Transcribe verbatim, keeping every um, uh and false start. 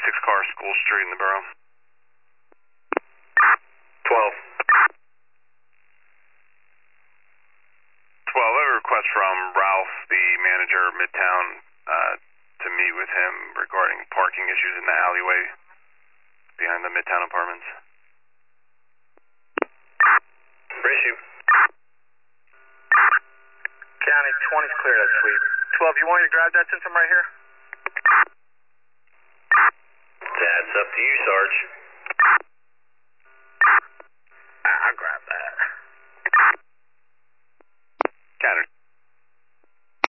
six car, School Street in the borough. twelve. twelve, I have a request from Ralph, the manager of Midtown, uh, to meet with him regarding parking issues in the alleyway behind the Midtown apartments. For issue. County, twenty's clear, that's sweet. twelve, you want me to grab that since I'm right here? That's up to you, Sarge.